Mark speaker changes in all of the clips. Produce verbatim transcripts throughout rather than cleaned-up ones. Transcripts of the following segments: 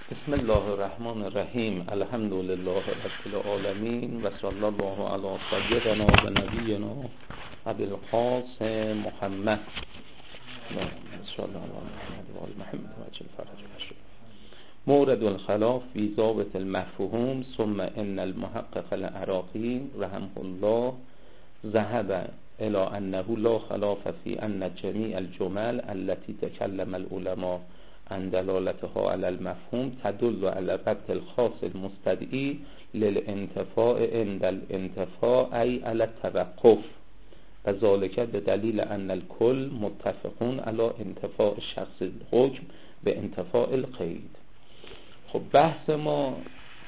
Speaker 1: بسم الله الرحمن الرحیم. الحمد لله رب العالمین و صلی الله علی سیدنا و نبینا ابی القاسم محمد صلی الله علیه و آل محمد و عجل فرج مشروع. مورد الخلاف فی ضابط المفهوم. ثم ان المحقق العراقی رحمه الله ذهب الى انه لا خلاف فی ان جمیع الجمل التي تكلم العلماء عن دلالتها على المفهوم تدل على ربط الخاص المستدعي للانتفاع عند الانتفاع أي على التوقف و ذلك بدلیل ان الكل متفقون على انتفاع الشخص الحكم به انتفاع القید. خب بحث ما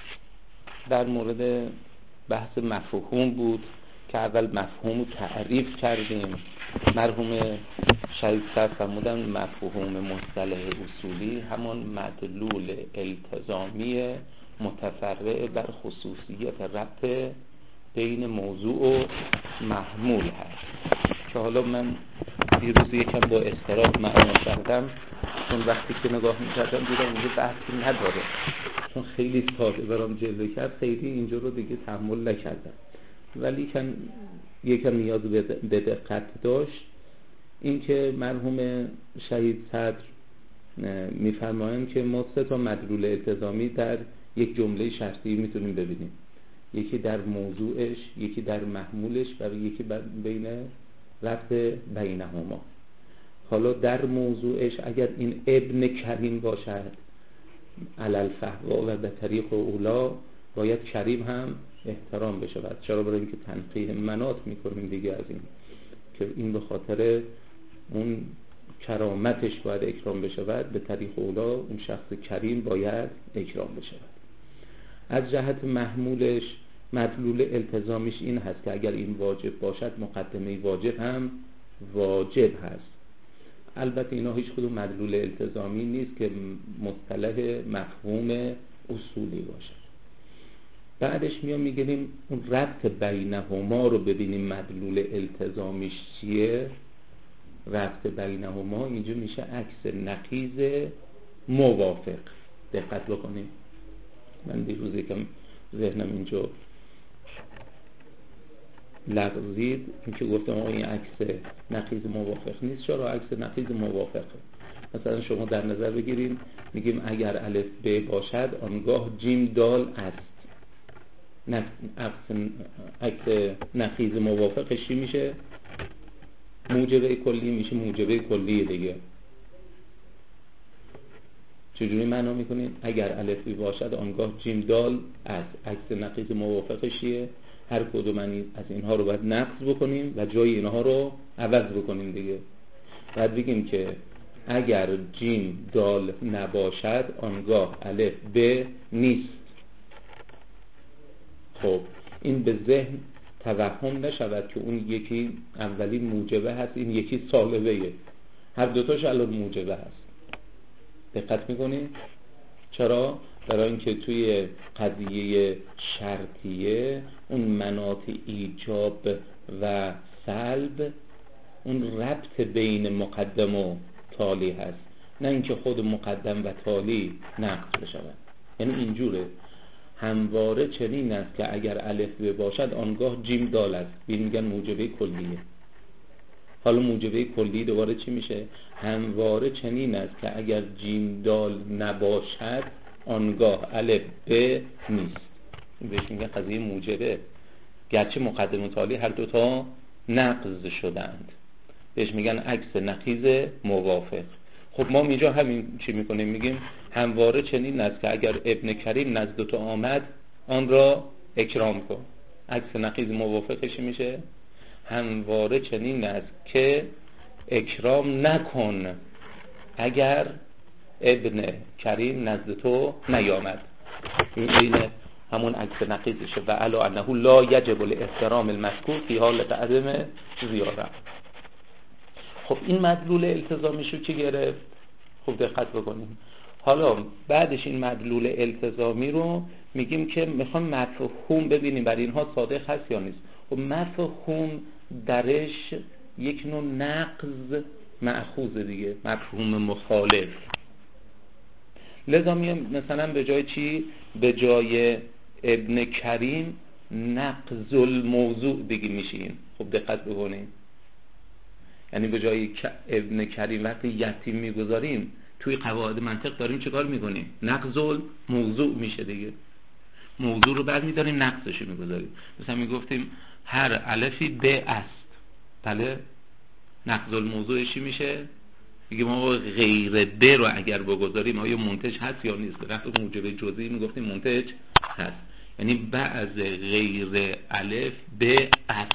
Speaker 1: در مورد بحث مفهوم بود که اول مفهوم رو تعریف کردیم. مرحوم شهید سر فرمودن مفهوم مصطلح اصولی همان مدلول التزامی متفرع بر خصوصیت ربط بین موضوع و محمول هست که حالا من دیروز یکم با اضطراب معنا کردم، چون وقتی که نگاه میکردم دیدم اینجا بحثی نداره، چون خیلی ساده برام جلوه کرد، خیلی اینجا رو دیگه تحمل نکردم، ولی کن یکم نیاز به دقت داشت. این که مرحوم شهید صدر میفرمایند که ما سه تا مدلول التزامی در یک جمله شرطی میتونیم ببینیم، یکی در موضوعش، یکی در محمولش و یکی بین ربط بینهما. حالا در موضوعش اگر این ابن کریم باشد علل فحوا و به طریق اولا، باید کریم هم احترام بشه. چرا؟ برای اینکه تنقیح منات میکنیم دیگه از این که این به خاطر اون کرامتش باید اکرام بشه، به طریق اولا اون شخص کریم باید اکرام بشه. از جهت محمولش مدلول التزامیش این هست که اگر این واجب باشد مقدمه واجب هم واجب هست. البته اینا هیچ کدوم مدلول التزامی نیست که مصطلح مفهوم اصولی باشه. بعدش میام میگیم اون ربط بینهما رو ببینیم مدلول التزامیش چیه. ربط بینهما اینجا میشه عکس نقیض موافق. دقت بکنیم، من دیروز یکم ذهنم اینجا لغزید، این که گفتم آقا این عکس نقیض موافق نیست. چرا عکس نقیض موافقه؟ مثلا شما در نظر بگیریم میگیم اگر الف ب باشد آنگاه جیم دال است. عکس نقیض موافقش چی میشه؟ موجبه کلی میشه. موجبه کلی دیگه چجوری معنا میکنید؟ اگر الف بی باشد آنگاه جیم دال است. عکس نقیض موافقش چیه؟ هر کدوم از اینها رو باید نقض بکنیم و جای اینها رو عوض بکنیم دیگه. بعد بگیم که اگر جیم دال نباشد آنگاه الف ب نیست. خب این به ذهن توهم نشود که اون یکی اولی موجبه هست، این یکی سالبه. هر دوتاش الان موجبه هست. دقت میکنید؟ چرا؟ برای اینکه توی قضیه شرطیه اون مناط ایجاب و سلب اون ربط بین مقدم و تالی هست، نه اینکه خود مقدم و تالی نقض بشود. یعنی اینجوره همواره چنین است که اگر الف ب باشد آنگاه جیم دال است. این میگن موجبه کلیه. حالا موجبه کلی دوباره چی میشه؟ همواره چنین است که اگر جیم دال نباشد آنگاه الف ب نیست. این بهش میگن قضیه موجبه، گرچه مقدم و تالی هر دوتا نقض شدند. بهش میگن عکس نقیض موافق. خب ما اینجا همین چی میکنیم؟ میگیم همواره چنین است که اگر ابن کریم نزد تو آمد آن را اکرام کن. عکس نقیض موافقش میشه همواره چنین است که اکرام نکن اگر ابن کریم نزد تو نیامد. این همون عکس نقیضشه. و علی انه لا یجب الاحترام المذکور فی حالت عدم زیاره. خب این مدلول التزامیشو که گرفت. خب دقت بکنیم. حالا بعدش این مدلول التزامی رو میگیم که میخوام مفهوم ببینیم برای اینها صادق هست یا نیست. خب مفهوم درش یک نوع نقض مأخوذ دیگه، مفهوم مخالف. لذا میام مثلا به جای چی؟ به جای ابن کریم نقض الموضوع دیگه میشین. خب دقت بکنین، یعنی به جای ابن کریم وقتی یتیم میگذاریم توی قواعد منطق داریم چه کار میکنیم؟ نقض الموضوع میشه دیگه. موضوع رو بعد میداریم نقضش رو میگذاریم. مثلا میگفتیم هر الفی ب است، بله، نقض الموضوعش میشه دیگه. ما غیر ب رو اگر بگذاریم آیا منتج هست یا نیست؟ وقتی موجب جزئی میگفتیم منتج هست، یعنی بعض غیر الف ب است.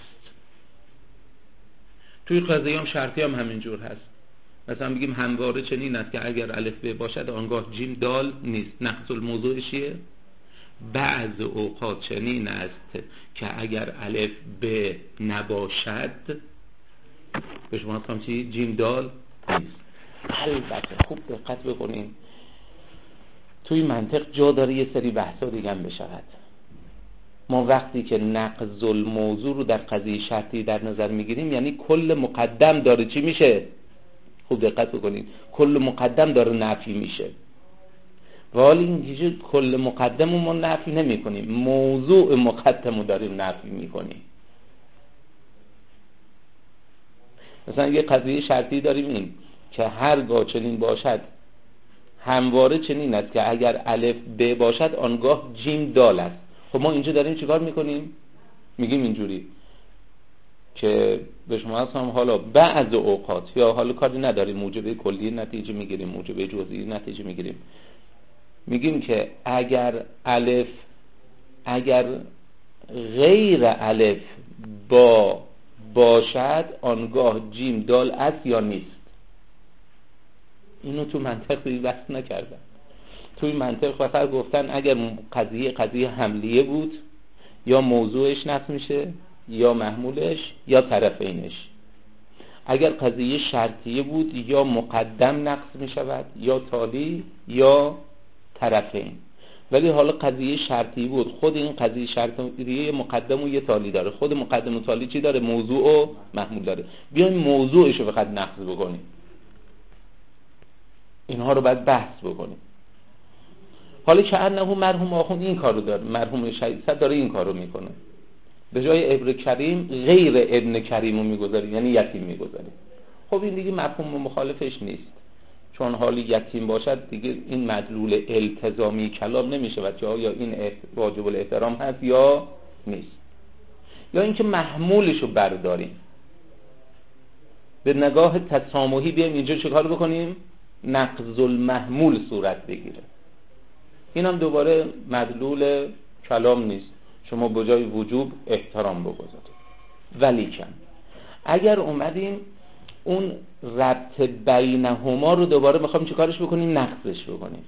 Speaker 1: توی قضیه هم شرطی هم همینجور هست. مثلا میگیم همواره چنین است که اگر الف ب باشد آنگاه جیم دال نیست. نقض الموضوع چیه؟ بعض اوقات چنین است که اگر الف ب نباشد به شما هستم چی؟ جیم دال نیست. البته خوب دقت بکنین، توی منطق جا داره یه سری بحثا دیگه هم بشود. ما وقتی که نقض الموضوع رو در قضیه شرطی در نظر میگیریم یعنی کل مقدم داره چی میشه؟ خوب دقت بکنین، کل مقدم داره نفی میشه. ولی اینجوری کل مقدم رو ما نفی نمی کنیم، موضوع مقدم رو داریم نفی میکنیم. مثلا یه قضیه شرطی داریم این که هرگاه چنین باشد همواره چنین است که اگر الف ب باشد آنگاه جیم دال است. خب ما اینجا داریم چیکار میکنیم؟ میگیم اینجوری که به شما هستم حالا بعض اوقات یا حالا کاری نداریم موجب کلی نتیجه میگیریم، موجب جزئی نتیجه میگیریم. میگیم که اگر الف اگر غیر الف با باشد آنگاه جیم دال است یا نیست. اینو تو منطق بی بحث نکردن. توی منطق فقط گفتن اگر قضیه قضیه حملیه بود یا موضوعش نصب میشه یا محمولش یا طرفینش. اگر قضیه شرطیه بود یا مقدم نقص میشود یا تالی یا طرفین. ولی حالا قضیه شرطی بود، خود این قضیه شرطیه مقدم و یه تالی داره. خود مقدم و تالی چی داره؟ موضوع و محمول داره. بیایم موضوعش رو فقط نقض بکنیم. اینها رو باید بحث بکنیم. حالا که انه مرحوم آخوند این کارو داره، مرحوم شهید صد داره این کارو میکنه. به جای ابن کریم غیر ابن کریم رو میگذاریم، یعنی یتیم میگذاریم. خب این دیگه مفهوم مخالفش نیست، چون حالی یتیم باشد دیگه این مدلول التزامی کلام نمیشه و چه آیا این واجب الاحترام هست یا نیست. یا اینکه محمولش رو برداریم به نگاه تسامحی بیایم اینجا چه کار بکنیم؟ نقض المحمول صورت بگیره. این هم دوباره مدلول کلام نیست، شما به جای وجوب احترام بگذارید. ولیکن اگر اومدیم اون ربط بینهما رو دوباره میخوایم چه کارش بکنیم؟ نقضش بکنیم.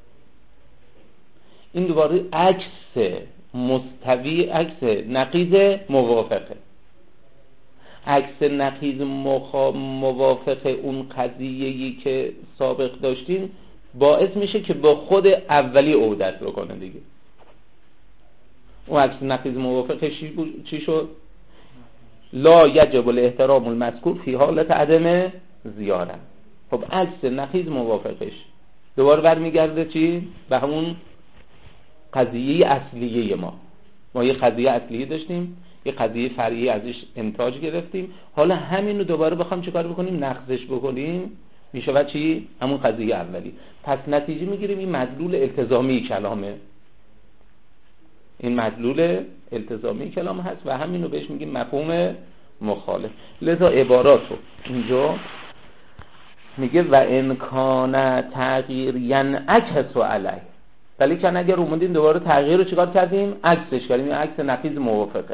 Speaker 1: این دوباره عکس مستوی، عکس نقیض موافقه. عکس نقیض مخا... موافق اون قضیه‌ای که سابق داشتیم باعث میشه که با خود اولی عودت بکنه دیگه. اون عکس نقیض موافقه چی شد؟ لا یجب الاحترام المذکور فی حالت عدم زیاره. خب عکس نقیض موافقش دوباره برمیگرده چی؟ به همون قضیه اصلیه ما. ما یه قضیه اصلیه داشتیم، یه قضیه فرعی ازش انتاج گرفتیم، حالا همین رو دوباره بخوام چه کار بکنیم؟ نقضش بکنیم، میشه و چی؟ همون قضیه اولی. پس نتیجه میگیریم این مدلول التزامی کلامه، این مدلول التزامی کلام هست و همین رو بهش میگیم مفهوم مخالف. لذا عباراتو اینجا میگه و امکان تغییر ینعکس علیه، ولی که اگر اومدیم دوباره تغییر رو چیکار کردیم؟ عکسش کردیم، این عکس نقیض موافقه.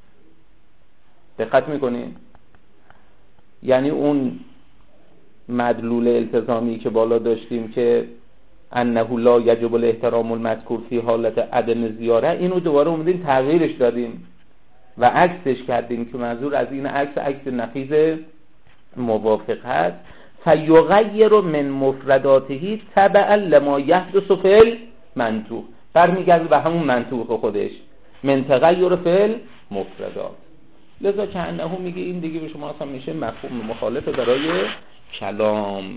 Speaker 1: دقت میکنین؟ یعنی اون مدلول التزامی که بالا داشتیم که انه لا یجب الاحترام المذکور فی حالت عدم زیاره، اینو دوباره اومدیم تغییرش دادیم و عکسش کردیم که منظور از این عکس عکس نقیض موافق هست. فیغیر من مفرداته تبعا لما یحدث فی المنطوق، برمیگرده به همون منطوق خودش، من تغیر فی المفردات. لذا که انه میگه این دیگه به شما اصلا میشه مفهوم مخالف برای کلام.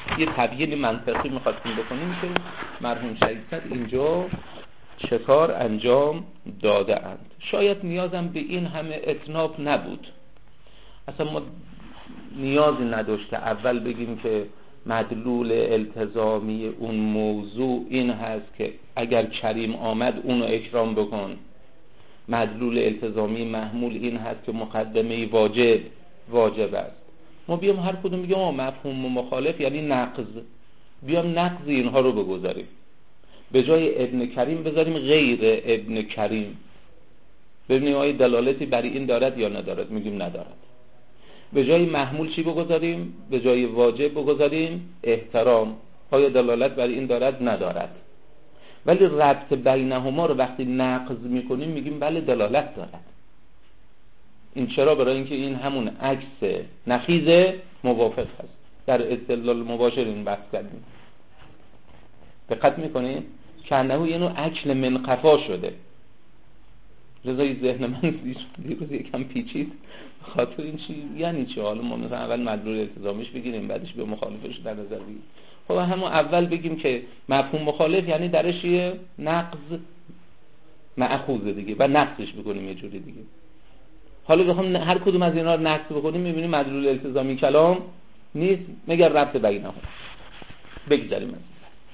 Speaker 1: یه تبیین منطقی می‌خواستیم بکنیم که مرحوم شهید صدر اینجا چه کار انجام داده اند. شاید نیازم به این همه اتناب نبود، اصلا ما نیازی نداشت که اول بگیم که مدلول التزامی اون موضوع این هست که اگر کریم آمد اونو اکرام بکن، مدلول التزامی محمول این هست که مقدمه واجب واجب است. ما بیام هر کدوم بگیم ما مفهوم و مخالف یعنی نقض، بیام نقض اینها رو بگذاریم، به جای ابن کریم بذاریم غیر ابن کریم، ببینیم آیا دلالتی برای این دارد یا ندارد، میگیم ندارد. به جای محمول چی بگذاریم؟ به جای واجب بگذاریم احترام، آیا دلالت برای این دارد ندارد. ولی ربط بینهما رو وقتی نقض میکنیم میگیم بله دلالت دارد. این چرا؟ برای اینکه این همون عکس نقیض موافق هست. در استدلال مباشر این بحث کردیم، دقت میکنیم که انه یه نوع اکل منقفا شده. رضای ذهن من دیروز یکم پیچید خاطر این چی یعنی چی. حالا ما مثلا اول مدلول التزامیش بگیریم بعدش به مخالفش در نظر بگیریم. خب همون اول بگیم که مفهوم مخالف یعنی درش یه نقض مأخوذ دیگه و نقضش بکنیم یه جوری دیگه. حالا بخوام هر کدوم از اینا رو نقض بکنیم میبینیم مدلول التزامی کلام نیست مگر ربط بینهم. بگذاریم از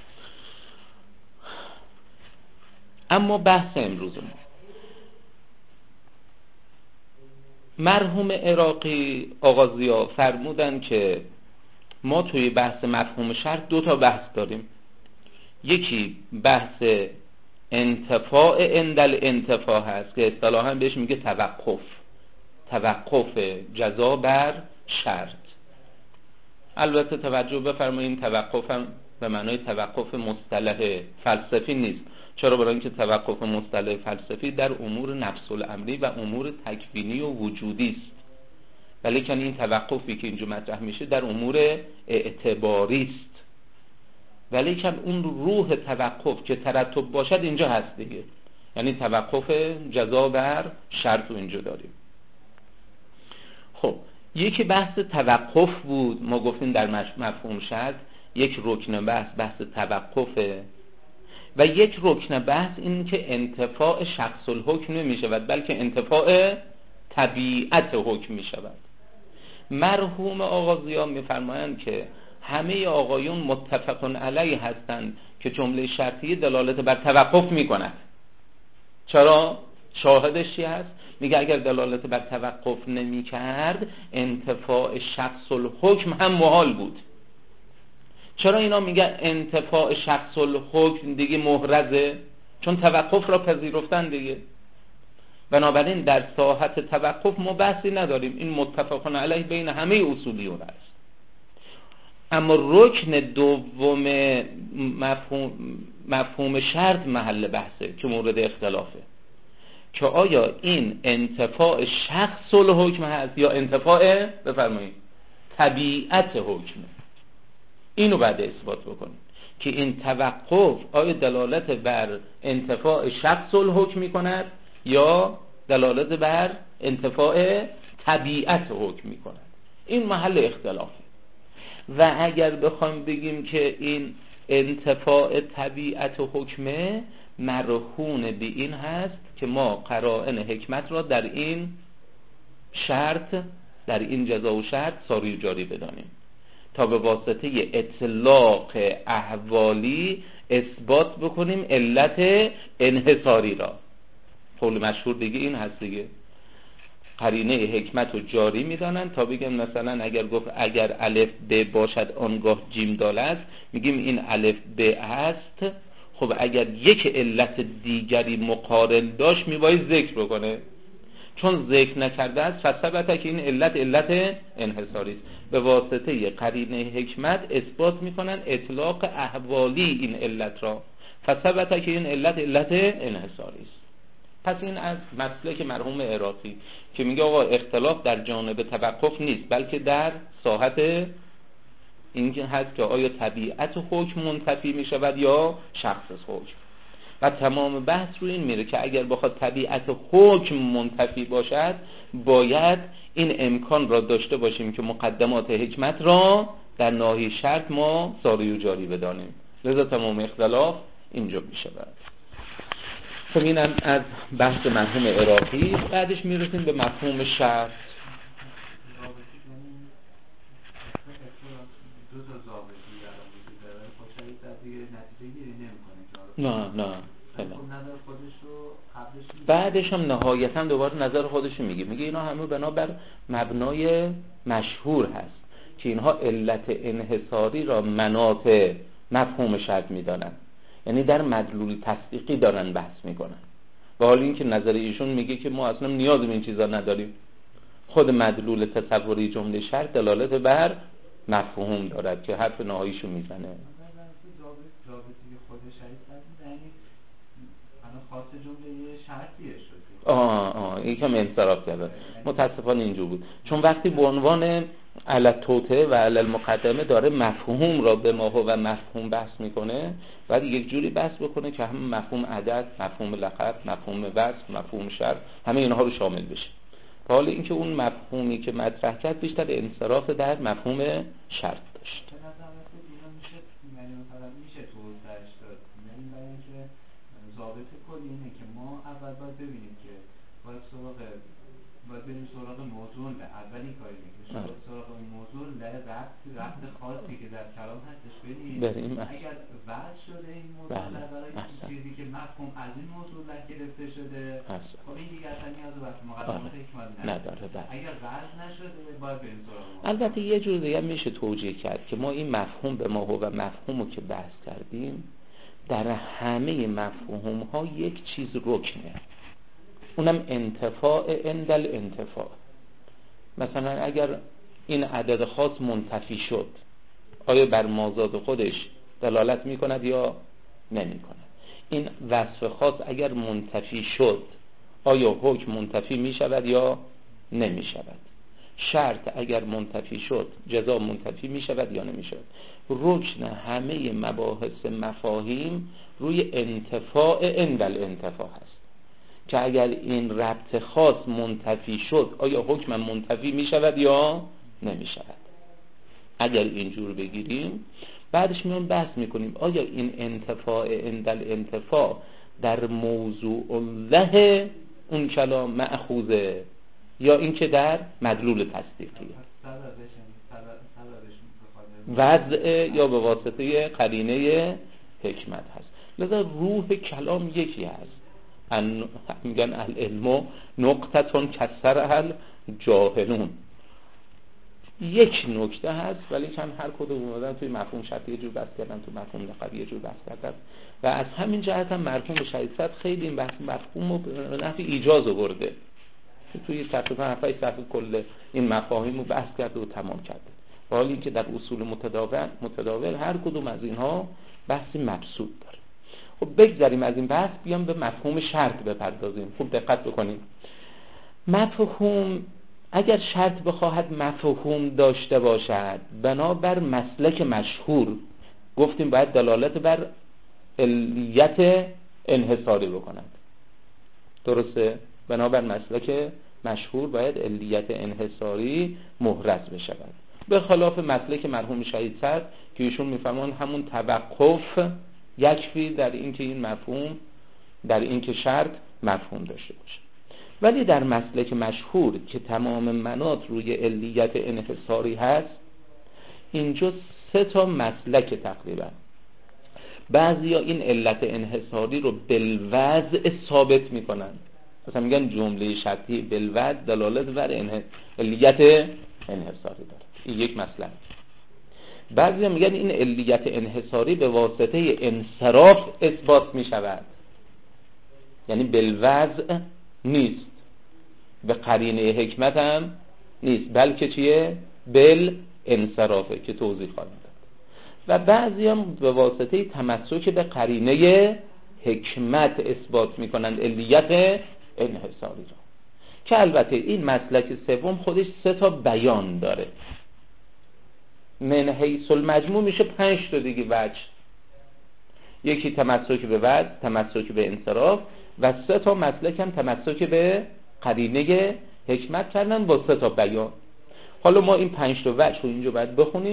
Speaker 1: اما بحث امروز ما، مرحوم عراقی آقا ضیا فرمودن که ما توی بحث مفهوم شرط دو تا بحث داریم. یکی بحث انتفاع اندل انتفاع هست که اصطلاحاً بهش میگه توقف، توقف جزا بر شرط. البته توجه بفرمایید توقف هم به معنای توقف مصطلح فلسفی نیست. چرا؟ برای اینکه توقف مصطلح فلسفی در امور نفس الامری و امور تکوینی و وجودی است، ولی که این توقفی که اینجا مطرح میشه در امور اعتباری است، ولی که اون روح توقف که ترتب باشد اینجا هست دیگه، یعنی توقف جزا بر شرط رو اینجا داریم. خب یکی بحث توقف بود، ما گفتیم در مفهوم شرط یک رکن بحث بحث توقفه و یک رکن بحث این که انتفاع شخص الحکم نمی شود بلکه انتفاع طبیعت حکم می شود. مرحوم آقا ضیا می فرمایند که همه آقایون متفقون علیه هستند که جمله شرطی دلالت بر توقف می کند. چرا؟ شاهدش چی هست؟ میگه اگر دلالت بر توقف نمی کرد انتفاع شخص الحکم هم محال بود. چرا اینا میگه انتفاع شخص الحکم دیگه محرزه؟ چون توقف را پذیرفتن دیگه. بنابراین در ساحت توقف ما بحثی نداریم، این متفقون علیه بین همه اصولیون است. اما رکن دوم مفهوم مفهوم شرط محل بحثه که مورد اختلافه که آیا این انتفاع شخص الحکم هست یا انتفاع بفرمایید طبیعت حکمه. اینو بعد اثبات بکنیم که این توقف آیا دلالت بر انتفاع شخص الحکم می کند یا دلالت بر انتفاع طبیعت حکم می کند. این محل اختلافه. و اگر بخوایم بگیم که این انتفاع طبیعت حکمه، مرهون به این هست که ما قرائن حکمت را در این شرط، در این جزا و شرط ساری جاری بدانیم تا به واسطه اطلاق احوالی اثبات بکنیم علت انحصاری را. قول مشهور دیگه این هست دیگه، قرینه حکمت رو جاری میدانن تا بگن مثلا اگر گفت اگر الف ب باشد آنگاه جیم دال است، میگیم این الف ب است. خب اگر یک علت دیگری مقارن داشت میباید ذکر بکنه، چون ذکر نکرده است فثبت که این علت علت انحصاری است. به واسطه قرینه حکمت اثبات میکنن اطلاق احوالی این علت را، فثبت که این علت علت انحصاری است. پس این از مسلک مرحوم عراقی که میگه آقا اختلاف در جانب توقف نیست بلکه در ساحت این که هست که آیا طبیعت حکم منتفی میشود یا شخص حکم. و تمام بحث رو این میره که اگر بخواد طبیعت حکم منتفی باشد باید این امکان را داشته باشیم که مقدمات حکمت را در ناحیه شرط ما ساری و جاری بدانیم. لذا تمام اختلاف اینجا میشه. خب اینم از بحث مفهوم عراقی. بعدش میرسیم به مفهوم شرط. نه نه بعدش هم نهایتا دوباره نظر خودش میگه میگه اینا همه بنابر مبنای مشهور هست که اینها علت انحصاری را مناط مفهوم شرط میدانن، یعنی در مدلول تصدیقی دارن بحث میکنن. و حال این که نظر ایشون میگه که ما اصلا نیاز به این چیزا نداریم، خود مدلول تصوری جمله شرط دلالت بر مفهوم دارد که حرف نهاییشو میزنه.
Speaker 2: خاص جمله شرطیه شد.
Speaker 1: آه آه یکم انصراف کرده. متاسفانه اینجور بود، چون وقتی به عنوان علی توته و علی المقدمه داره مفهوم را به ما و مفهوم بحث میکنه، بعد یک جوری بحث بکنه که هم مفهوم عدد، مفهوم لقب، مفهوم وصف، مفهوم شرط، همه اینها رو شامل بشه. حالا اینکه اون مفهومی که مطرح کرد بیشتر انصراف در مفهوم شرط داشت.
Speaker 2: ضابط کلی اینه که ما اول باید ببینیم که باید سراغ باید بریم سراغ موضوع ل اولین کاری اینه که سراغ موضوع ل ربط ربط خاصی که در کلام هستش بریم. اگر وضع شده این موضوع ل برای چیزی که مفهوم از این موضوع ل گرفته شده، خب این دیگه اصلا نیاز به مقدمات حکمت نداره. اگر وضع نشده باید بریم سراغ موضوع.
Speaker 1: البته یه جور دیگه میشه توجیه کرد که ما این مفهوم به ما و مفهومو که بحث کردیم در همه مفهوم ها یک چیز رکنه، اونم انتفاع اندل انتفاع. مثلا اگر این عدد خاص منتفی شد، آیا بر مازاد خودش دلالت می کند یا نمی کند؟ این وصف خاص اگر منتفی شد، آیا حکم منتفی می شود یا نمی شود؟ شرط اگر منتفی شد، جزا منتفی می شود یا نمی شود؟ رکن همه مباحث مفاهیم روی انتفاع اندل انتفاع هست که اگر این ربط خاص منتفی شد، آیا حکم منتفی می شود یا نمی شود؟ اگر اینجور بگیریم بعدش میان بحث میکنیم آیا این انتفاع اندل انتفاع در موضوع له اون کلام مأخوذه یا این که در مدلول تصدیقیه، وضع یا به واسطه قرینه حکمت هست. لذا روح کلام یکی هست. ان میگن العلم نقطتون کسرها الجاهلون، یک نکته هست ولی چند هر کدوم اومدن توی مفهوم شرطی جور بحث کردن، تو مفهوم لقبی جور بحث کردن و از همین جهت هم مرحوم شهید خیلی این بحث مفهوم رو به نحو ایجاز آورده، توی تقریبا هفت صفحه کل این مفاهیم رو بحث کرده و تمام کرده. حالی که در اصول متداول متداول هر کدوم از اینها بحثی مبسوط داره. خب بگذاریم از این بحث بیام به مفهوم شرط بپردازیم. خوب دقت بکنیم. مفهوم اگر شرط بخواهد مفهوم داشته باشد، بنابر مسلک مشهور گفتیم باید دلالت بر علیت انحصاری بکند. درسته؟ بنابر مسلک مشهور باید علیت انحصاری محرز بشود، به خلاف مسلک مرحوم شهید صدر که ایشون میفهمون همون توقف یکفی در این که این مفهوم در این که شرط مفهوم داشته باشه. ولی در مسلک مشهور که تمام مناط روی علیت انحصاری هست، اینجا سه تا مسلک تقریبا. بعضیا این علت انحصاری رو بالوضع ثابت میکنن، مثلا میگن جمله شرطی بالوضع دلالت بر علیت انحصاری داره، این یک مسلک. بعضیا میگن این علیت انحصاری به واسطه انصراف اثبات میشود، یعنی بالوضع نیست، به قرینه حکمت هم نیست، بلکه چیه؟ بل انصرافه که توضیح خواهیم داد. و بعضی هم به واسطه تمسک به قرینه حکمت اثبات میکنند علیت انحصاری را، که البته این مسلک سوم خودش سه تا بیان داره. من حیث المجموع میشه پنج تا دیگه وجه، یکی تمسک به وجه، تمسک به انصراف و سه تا مسلک هم تمسک به قرینه حکمت کردن با سه تا بیان. حالا ما این پنج تا وجه رو اینجا باید بخونیم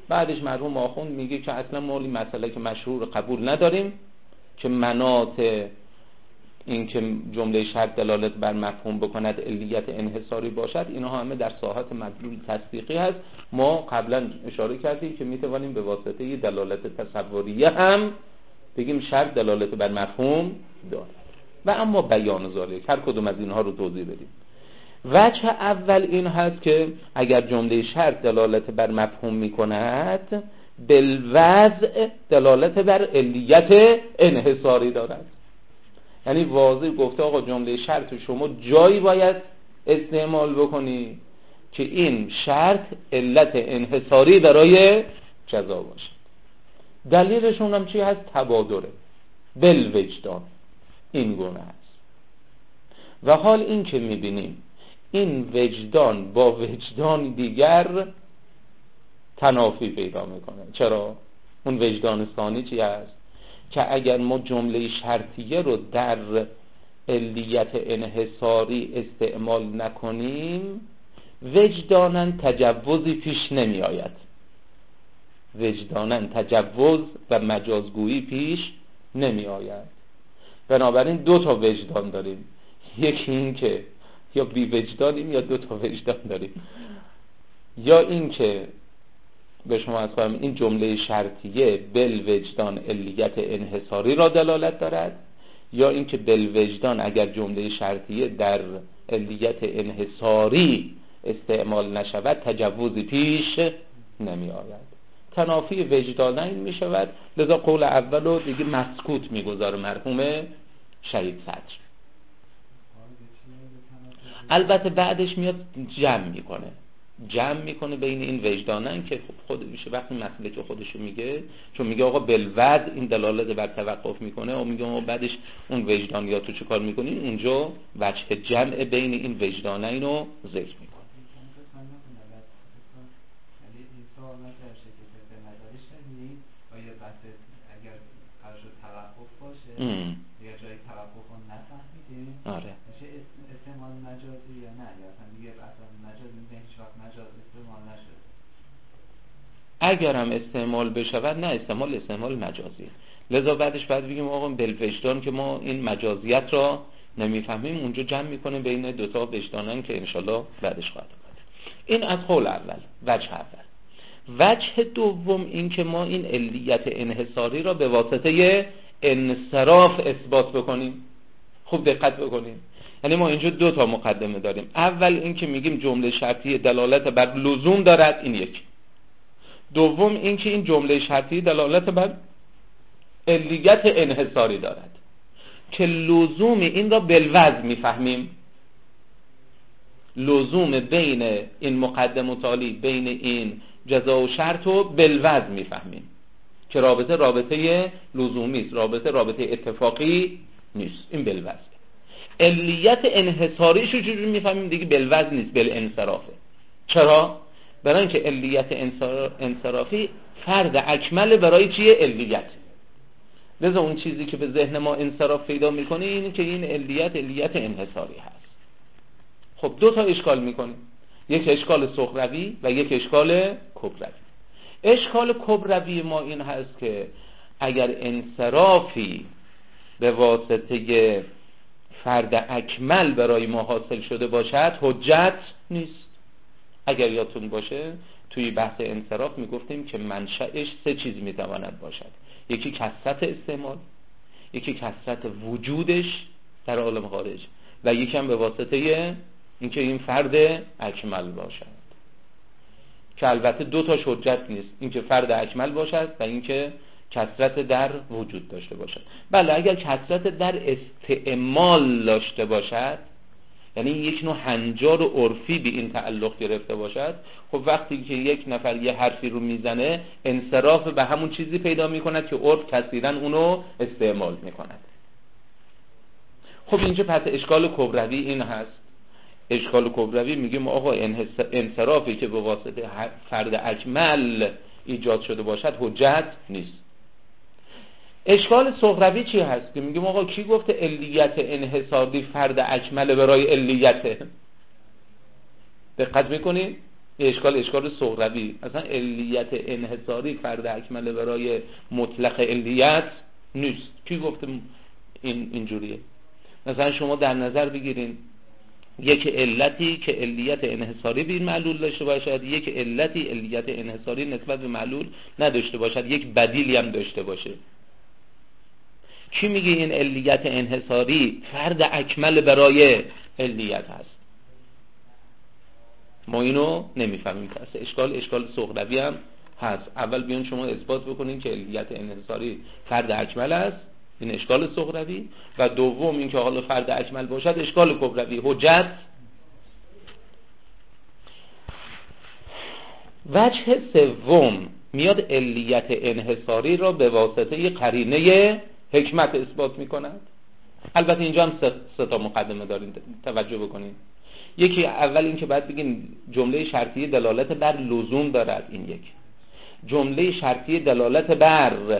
Speaker 1: بعدش مرحوم آخوند میگه که اصلا ما این مسئله که مشهور قبول نداریم که مناط این که جمله شرط دلالت بر مفهوم بکند علیت انحصاری باشد، اینها همه در ساحت مدلول تصدیقی هست. ما قبلا اشاره کردیم که میتوانیم به واسطه دلالت تصوریه هم بگیم شرط دلالت بر مفهوم دارد و اما بیان ذالک هر کدوم از اینها رو توضیح بدیم. وجه اول این هست که اگر جمله شرط دلالت بر مفهوم میکند، بالوضع دلالت بر علیت انحصاری دارد. یعنی واضح گفته آقا جمله شرط شما جایی باید استعمال بکنی که این شرط علت انحصاری برای جزا باشه. دلیلشون هم چی هست؟ تبادره بالوجدان، این گونه است. و حال این که میبینیم این وجدان با وجدان دیگر تنافی پیدا میکنه. چرا؟ اون وجدان ثانی چی هست؟ که اگر ما جمله شرطیه رو در علیت انحصاری استعمال نکنیم، وجداناً تجوزی پیش نمی آید. وجداناً تجوز و مجازگویی پیش نمی آید. بنابراین دو تا وجدان داریم، یکی این که یا بی وجدانیم یا دو تا وجدان داریم. یا این که به شما از خواهم این جمله شرطیه بالوجدان علیت انحصاری را دلالت دارد، یا این که بالوجدان اگر جمله شرطیه در علیت انحصاری استعمال نشود تجوزی پیش نمی آید. تنافی وجدانین می شود. لذا قول اول رو دیگه مسکوت می گذاره مرحوم شهید صدر. البته بعدش میاد جمع میکنه جمع میکنه بین این وجدانن که خود میشه وقتی مسئله که خودشو میگه، چون میگه آقا بالوضع این دلالت بر توقف میکنه و میگه آقا بعدش اون وجدان یا تو چه کار میکنین، اونجا وجه جمع بین این وجدانین رو ذکر میکنه.
Speaker 2: یا جای توقف رو نفهمیدیم
Speaker 1: آره
Speaker 2: میشه استعمال مجازی یا نه، یا اصلا دیگه اصلا مجازی میگه هیچ وقت مجاز استعمال نشده.
Speaker 1: اگر هم استعمال بشود نه استعمال استعمال مجازی. لذا بعدش بعد بگیم آقا بالوجدان که ما این مجازیت را نمیفهمیم، اونجا جمع میکنه بین دوتا وجدانن که انشالله بعدش خواهد بود. این از قول اول، وجه اول. وجه دوم این که ما این علیت انحصاری را به واسطه انصراف اثبات بکنیم. خوب دقت بکنیم، یعنی ما اینجا دو تا مقدمه داریم. اول این که میگیم جمله شرطی دلالت بر لزوم دارد، این یک. دوم این که این جمله شرطی دلالت بر علیت انحصاری دارد که لزوم این را بالوضع میفهمیم. لزوم بین این مقدم و تالی بین این جزا و شرط رو بالوضع میفهمیم که رابطه رابطه لزومی است، رابطه رابطه اتفاقی نیست. این بالوضع. علیت انحصاریش رو چجوری میفهمیم؟ دیگه بالوضع نیست، بالانصرافه. چرا؟ برای اینکه علیت انصرافی فرد اکمل برای چیه؟ علیت. لذا اون چیزی که به ذهن ما انصراف پیدا میکنه اینه که این علیت علیت انحصاری هست. خب دو تا اشکال میکنیم، یک اشکال صغروی و یک اشکال کبروی. اشکال کبروی ما این هست که اگر انصرافی به واسطه فرد اکمل برای ما حاصل شده باشد حجت نیست. اگر یادتون باشه توی بحث انصراف میگفتیم که منشأش سه چیز میتواند باشد، یکی کثرت استعمال، یکی کثرت وجودش در عالم خارج و یکی هم به واسطه اینکه این فرد اکمل باشد، که البته دو تا حجت نیست، اینکه فرد اکمل باشد و اینکه کثرت در وجود داشته باشد. بله اگر کثرت در استعمال داشته باشد، یعنی یک نوع هنجار و عرفی به این تعلق گرفته باشد، خب وقتی که یک نفر یه حرفی رو میزنه انصراف به همون چیزی پیدا میکند که عرف کثیرا اونو استعمال میکند. خب اینجا پس اشکال کبروی این هست. اشکال کبروی میگیم آقا انصرافی که به واسطه فرد اکمل ایجاد شده باشد حجت نیست. اشکال صغروی چی هست که میگیم آقا کی گفته علیت انحصاری فرد اکمل برای علیته؟ دقت میکنید اشکال اشکال صغروی. اصلا علیت انحصاری فرد اکمل برای مطلق علیت نیست. کی گفته این اینجوریه؟ مثلا شما در نظر بگیرین یک علتی که علیت انحصاری به این معلول داشته باشد، یک علتی علیت انحصاری نسبت به معلول نداشته باشد، یک بدیلی هم داشته باشه. کی میگه این علیت انحصاری فرد اکمل برای علیت هست؟ ما اینو نمیفهمیم. پس اشکال اشکال صغروی هم هست. اول بیان شما اثبات بکنین که علیت انحصاری فرد اکمل است، این اشکال صغروی، و دوم این که حالا فرد اکمل باشد اشکال کبروی. حجت وجه سوم میاد علیت انحصاری را به واسطه قرینه حکمت اثبات میکند. البته اینجا هم سه تا مقدمه دارین، توجه بکنین. یکی اول این که باید بگین جمله شرطی دلالت بر لزوم دارد، این یک. جمله شرطی دلالت بر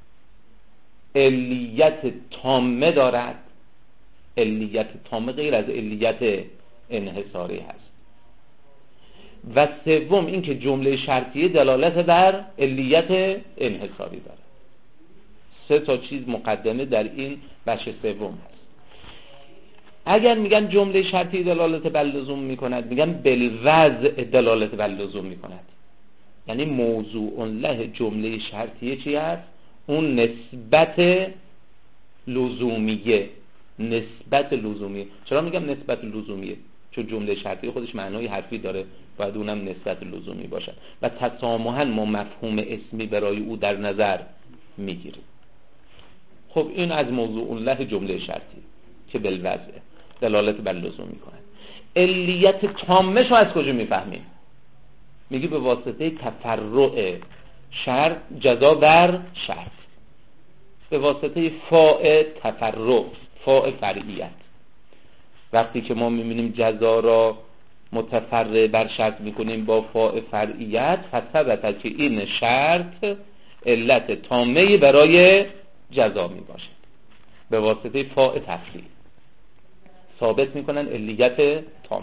Speaker 1: علیت تامه دارد. علیت تامه غیر از علیت انحصاری هست. و سوم این که جمله شرطی دلالت بر علیت انحصاری دارد. سه تا چیز مقدمه در این بخش سوم هست. اگر میگن جمله شرطی دلالت بر لزوم میکند، میگن بالوضع دلالت بر لزوم میکند. یعنی موضوع له جمله شرطیه چی هست؟ اون نسبت لزومیه. نسبت لزومیه. چرا میگم نسبت لزومیه؟ چون جمله شرطی خودش معنای حرفی داره، باید اونم نسبت لزومی باشد و تسامحاً ما مفهوم اسمی برای او در نظر میگیریم. خب این از موضوع له جمله شرطی که بالوضع دلالت بر لزوم میکنه. علیت تامه شو از کجا میفهمیم؟ میگی به واسطه تفرع شرط جزا بر شرط، به واسطه فاء تفرع، فاء فرعیت. وقتی که ما میبینیم جزا را متفرع بر شرط میکنیم با فاء فرعیت، فثبت که این شرط علت تامه برای جزا میباشد. به واسطه فاء تفریع ثابت میکنن علیت تامه.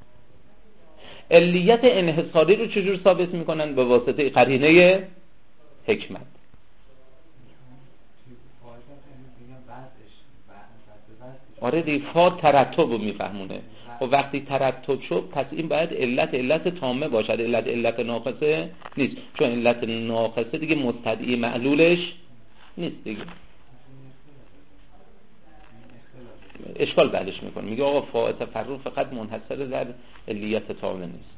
Speaker 1: علیت انحصاری رو چجور ثابت میکنن؟ به واسطه قرینه حکمت. آره دی فا ترتب رو میفهمونه. و وقتی ترتب شد پس این باید علت علت تامه باشد، علت علت ناقصه نیست، چون علت ناقصه دیگه مستدعی معلولش نیست دیگه. اشکال بعدش میکنه، میگه آقا فاء تفرع فقط منحصر در علیت تامه نیست.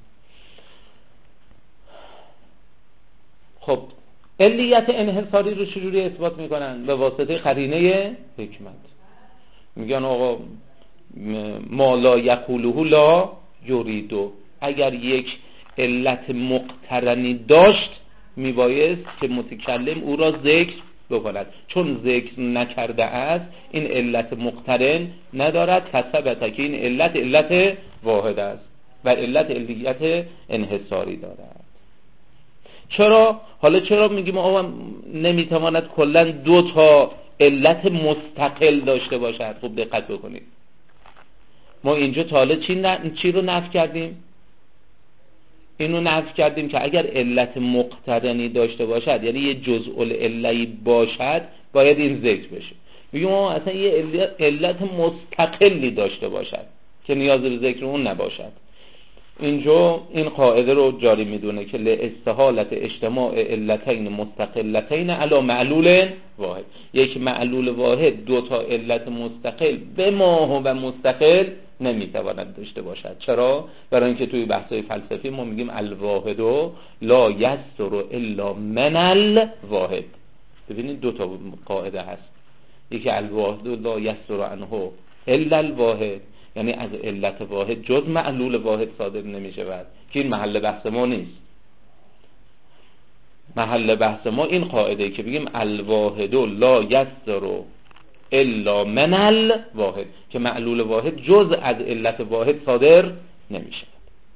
Speaker 1: خب علیت انحصاری رو چجوری اثبات میکنن؟ به واسطه قرینه حکمت. میگن آقا ما لا یقوله لا یریدو، اگر یک علت مقترنی داشت میبایست که متکلم او را ذکر بکند، چون ذکر نکرده است این علت مقترن ندارد، فثبت که این علت علت واحد است و علت علیت انحصاری دارد. چرا؟ حالا چرا میگیم آقا نمیتواند کلا دو تا علت مستقل داشته باشد؟ خب دقت بکنید، ما اینجا تا حالا چی, ن... چی رو نفی کردیم؟ اینو نفی کردیم که اگر علت مقترنی داشته باشد، یعنی یه جزء العله‌ای باشد، باید این ذکر بشه. میگیم ما اصلا یه علت مستقلی داشته باشد که نیاز به ذکر اون نباشد. اینجا این قاعده رو جاری میدونه که لاستحالت اجتماع علتین مستقلتین علی معلول واحد. یک معلول واحد دو تا علت مستقل به ما و مستقل نمیتواند داشته باشد. چرا؟ برای اینکه توی بحث‌های فلسفی ما میگیم الواحد لا یستر الا من الواحد. ببینید دو تا قاعده هست، یکی الواحد لا یستر عنه الا الواحد، یعنی از علت واحد جز معلول واحد صادر نمی شود، که این محل بحث ما نیست. محل بحث ما این قاعده که بگیم الواحد لا یستر الا من الواحد، که معلول واحد جز از علت واحد صادر نمی شود.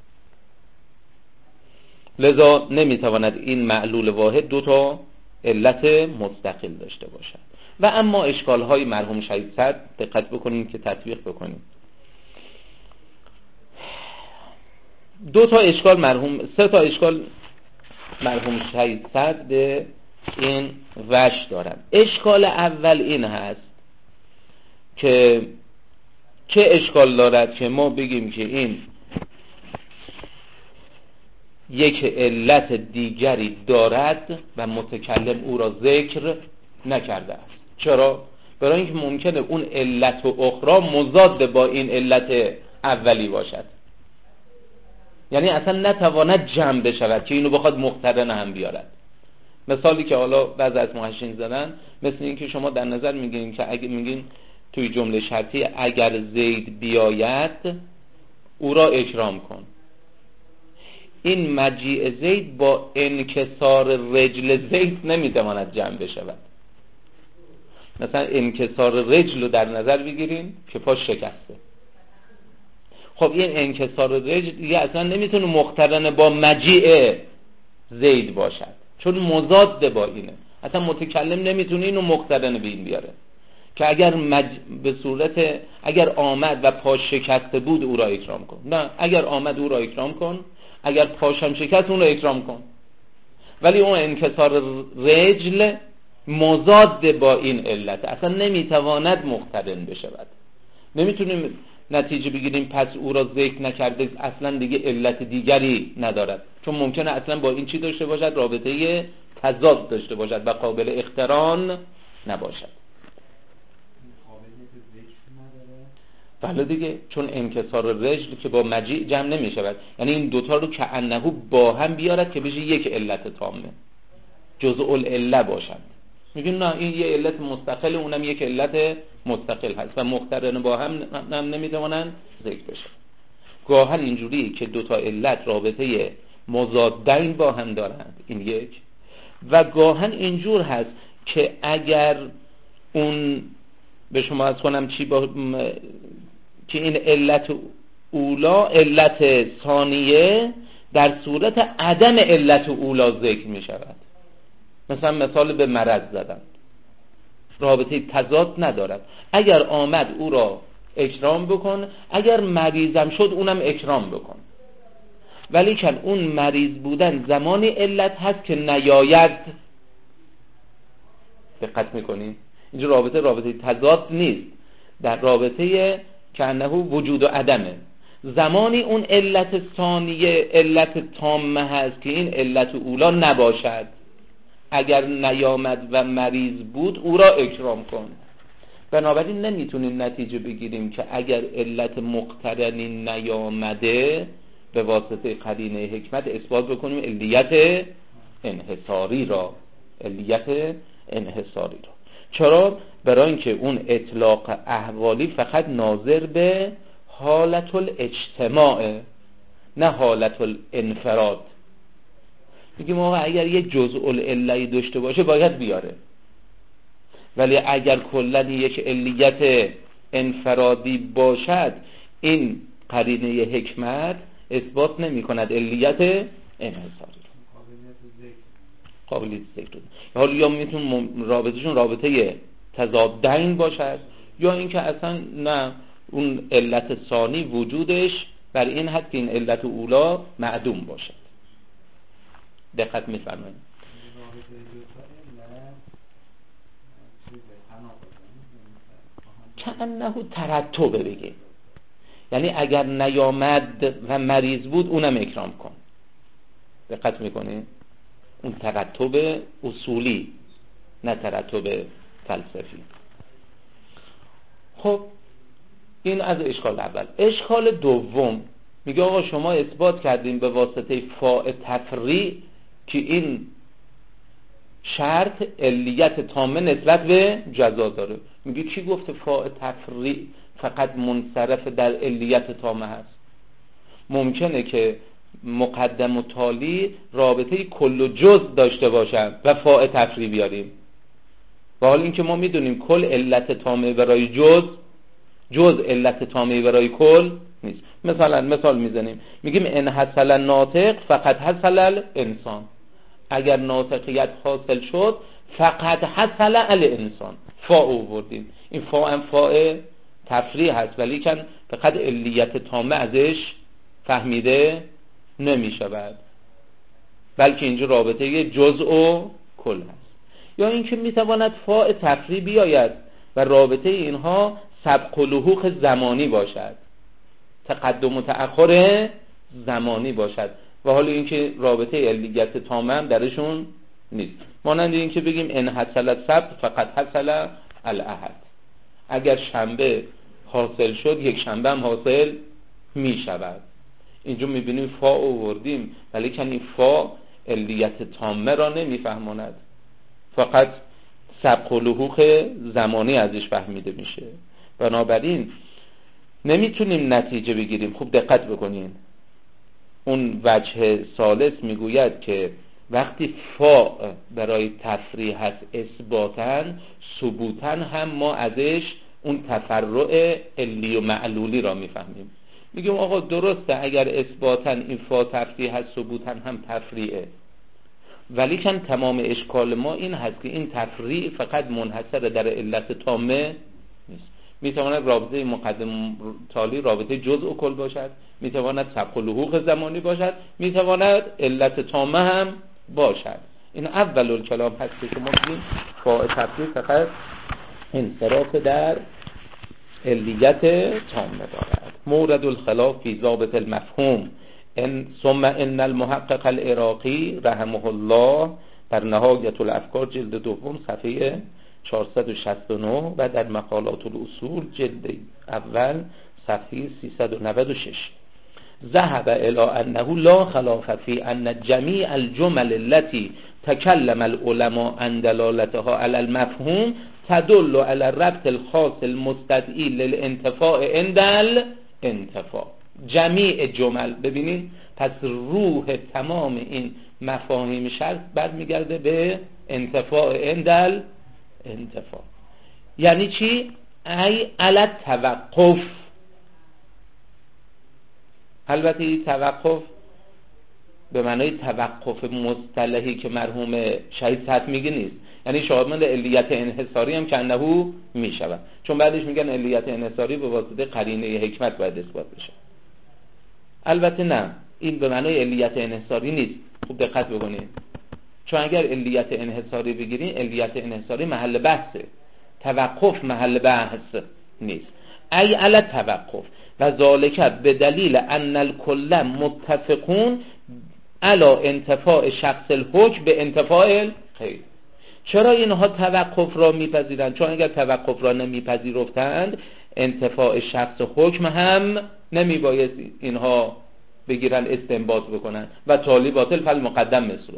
Speaker 1: لذا نمی تواند این معلول واحد دو تا علت مستقل داشته باشد. و اما اشکال های مرحوم شهید صدر دقت بکنیم که تطبیق بکنیم. دو تا اشکال مرحوم سه تا اشکال مرحوم شهید صدر به این وجه دارن. اشکال اول این هست که چه اشکال دارد که ما بگیم که این یک علت دیگری دارد و متکلم او را ذکر نکرده است. چرا؟ برای اینکه ممکنه اون علت و اخرى مضاد با این علت اولی باشد، یعنی اصلا نتواند جمع بشود که اینو بخواد مقترن هم بیارد. مثالی که حالا بعضی از محشرین زدن مثل این که شما در نظر میگیرین که اگه میگین توی جمله شرطی اگر زید بیاید او را اکرام کن، این مجیء زید با انکسار رجل زید نمیتواند جمع بشود. مثلا انکسار رجل رو در نظر بگیرین که پا شکسته، خب این انکسار رجل دیگه اصلا نمیتونه مقترن با مجیء زید باشد، چون مضاد با اینه. اصلا متکلم نمیتونه اینو مقترن به این بیاره که اگر مج... به صورت اگر آمد و پا شکسته بود او را اکرام کن. نه، اگر آمد او را اکرام کن، اگر پاشم شکست اون را اکرام کن. ولی اون انکسار رجل مضاد با این علت، اصلا نمیتواند مقترن بشود. نمیتونیم نتیجه بگیریم پس او را ذکر نکرده اصلا دیگه علت دیگری ندارد، چون ممکنه اصلا با این چی داشته باشد، رابطه تضاد داشته باشد و قابل اقتران نباشد. بله دیگه، چون انکسار رجل که با مجیء جمع نمی شود، یعنی این دوتا رو که انهو با هم بیارد که بشه یک علت تامه، جزء العله باشد. میگن نه، این یه علت مستقل، اونم یک علت مستقل هست و مقترن با هم هم نمیتوانن ذکر بشه. گاهن اینجوری که دوتا علت رابطه مضادین با هم دارند، این یک. و گاهن اینجور هست که اگر اون به شما از کنم چی با م... که این علت اولا علت ثانیه در صورت عدم علت اولا ذکر می شود. مثلا مثال به مرض زدم، رابطه تضاد ندارد. اگر آمد او را اکرام بکن، اگر مریضم شد اونم اکرام بکن. ولی که اون مریض بودن زمانی علت هست که نیاید. دقت میکنید؟ اینجا رابطه رابطه تضاد نیست، در رابطه که انه وجود و عدمه. زمانی اون علت ثانیه علت تامه هست که این علت اولا نباشد. اگر نیامد و مریض بود او را اکرام کن. بنابراین نمیتونیم نتیجه بگیریم که اگر علت مقترنی نیامده به واسطه قرینه حکمت اثبات بکنیم علیت انحصاری را علیت انحصاری را. چرا؟ برای اینکه اون اطلاق احوالی فقط ناظر به حالت الاجتماع، نه حالت الانفراد. میگیم آقا اگر یه جزء العله‌ای داشته باشه باید بیاره، ولی اگر کلاً یک علیت انفرادی باشد این قرینه حکمت اثبات نمی کند علیت انحصاری. قابلیت ذکر. حالا یا میتون رابطهشون رابطه تضادین باشد، یا اینکه اصلا نه، اون علت ثانی وجودش بر این حد که این علت اولا معدوم باشد. دقت میفرمایید؟ کأنه ترتبه بگه، یعنی اگر نیامد و مریض بود اونم اکرام کن. دقت میکنید؟ اون ترتب اصولی نه ترتب فلسفی. خب این از اشکال اول. اشکال دوم میگه آقا شما اثبات کردین به واسطه فاء تفریع که این شرط علیت تامه نسبت به جزا داره. میگه کی گفته فاء تفریع فقط منصرف در علیت تامه هست؟ ممکنه که مقدم و تالی رابطه کل و جز داشته باشن و فاء تفریع بیاریم، و حال اینکه ما میدونیم کل علت تامه برای جز، جز علت تامه برای کل نیست. مثلا مثال میزنیم، میگیم ان حصل ناطق فقط حصل الانسان، اگر ناطقیت حاصل شد فقط حصل الانسان. فاء آوردیم، این فاء هم فاء تفریع هست ولی کن فقط علیت تامه ازش فهمیده نمی شود، بلکه اینجا رابطه جزء و کل هست. یا اینکه می تواند فاء تفریع بیاید و رابطه اینها سبق و لحوق زمانی باشد، تقدم و تأخر زمانی باشد، و حالا اینکه رابطه علیت تامه هم درشون نیست. مانند اینکه بگیم ان حصل السبت فقط حصل الاحد، اگر شنبه حاصل شد یک شنبه هم حاصل می شود. اینجا می بینیم فا آوردیم ولی که این فا علیت تامه را نمی فهماند، فقط سبق و لحوق زمانی ازش فهمیده میشه. بنابراین نمیتونیم نتیجه بگیریم. خوب دقت بکنین، اون وجه ثالث میگوید که وقتی فا برای تفریح هست اثباتاً، ثبوتاً هم ما ازش اون تفرع علی و معلولی را میفهمیم. میگیم آقا درسته اگر اثباتاً این فا تفریح هست، ثبوتاً هم تفریعه، ولی کن تمام اشکال ما این هست که این تفریع فقط منحصر در علت تامه نیست. میتواند رابطه مقدم تالی رابطه جزء و کل باشد، میتواند سبق و لحوق زمانی باشد، میتواند علت تامه هم باشد. این اول الکلام هست که شما بگیم فاء تفریع فقط انصراف در علیت تامه دارد. مورد الخلاف فی ضابط المفهوم ان ثم ان المحقق العراقی رحمه الله در نهایت الافکار جلد دوم صفحه چهارصد و شصت و نه و در مقالات الاصول جلد اول صفحه سیصد و نود و شش ذهب الى انه لا خلاف فی ان جمیع الجمل التي تكلم العلماء عن دلالتها على المفهوم تدل على الربط الخاص المستدعی للانتفاع عند الانتفاع. جمیع جمل، ببینید پس روح تمام این مفاهیم شرط برمیگرده به انتفاع عند الانتفاع. یعنی چی؟ ای علی توقف. البته این توقف به معنای توقف مصطلحی که مرحوم شهید صدر میگه نیست، یعنی شامل علیت انحصاری هم که انه میشود، چون بعدش میگن علیت انحصاری به واسطه قرینه حکمت باید اثبات بشه. البته نه، این به معنای علیت انحصاری نیست. خوب دقت بکنید، چون اگر علیت انحصاری بگیرین، علیت انحصاری محل بحثه، توقف محل بحث نیست. ای علی توقف و ذالک به دلیل ان الکل متفقون علی انتفاع شخص الحکم به انتفاع الغیر. چرا اینها توقف را میپذیرند؟ چون اگر توقف را نمیپذیرفتند انتفاع شخص حکم هم نمیباید اینها بگیرن استنباط بکنن و تالی باطل فل مقدم مثلو.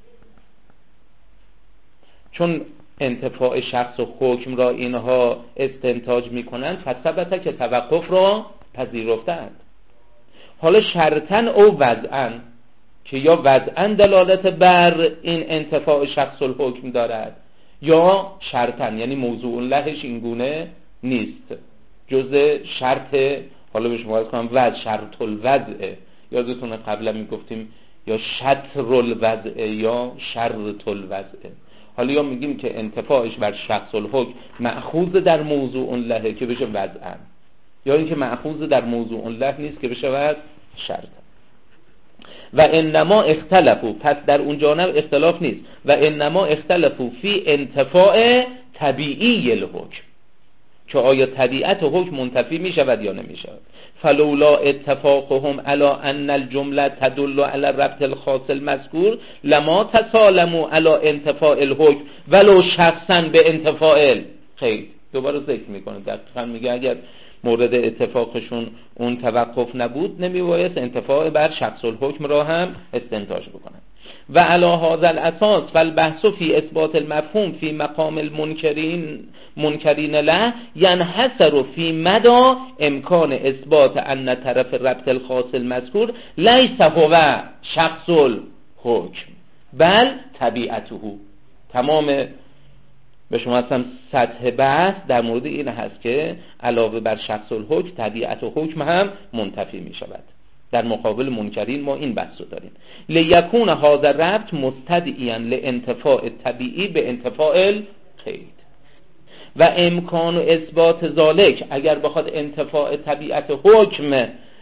Speaker 1: چون انتفاع شخص و حکم را اینها استنتاج میکنند فثبت که توقف را پذیرفتند. حالا شرطن او وضعن که یا وضعن دلالت بر این انتفاع شخص و حکم دارد، یا شرطن یعنی موضوع لهش اینگونه نیست، جز شرط. حالا به شما کنم وضع شرط الوضعه، یادتونه قبلا میگفتیم یا شطر الوضعه یا شرط الوضعه. حالا یا میگیم که انتفاعش بر شخص الحکم مأخوذ در موضوع له که بشه وضعن، یا اینکه مأخوذ در موضوع له نیست که بشه وضع شرط. و انما اختلفو، پس در اون جانب اختلاف نیست. و انما اختلفو فی انتفاع طبیعی الحکم، که آیا طبیعت حکم منتفی می شود یا نمی شود. فلولا اتفاقهم علی ان الجمله تدل علی الربط الخاص المذکور لما تسالموا علی انتفاع الحکم ولو شخصا به انتفاع الغیر. دوباره ذکر میکنه، دقیقاً میگه اگر مورد اتفاقشون اون توقف نبود نمیبایست انتفاع بر شخص الحکم را هم استنتاج بکنن. و علی هذا الاساس فالبحث فی اثبات المفهوم فی مقام المنکرین منکرین له ینحصر فی مدى امکان اثبات ان طرف ربط الخاص المذکور لیس هو شخص الحکم بل طبیعته. تمام به شما هستم سطح بحث در مورد این هست که علاوه بر شخص الحکم طبیعت و حکم هم منتفی می شود. در مقابل منکرین ما این بحث رو داریم. لیکون هذا الربط مستدعیا لانتفاع طبیعی به انتفاع الغیر و امکان و اثبات ذالک، اگر بخواد انتفاع طبیعت حکم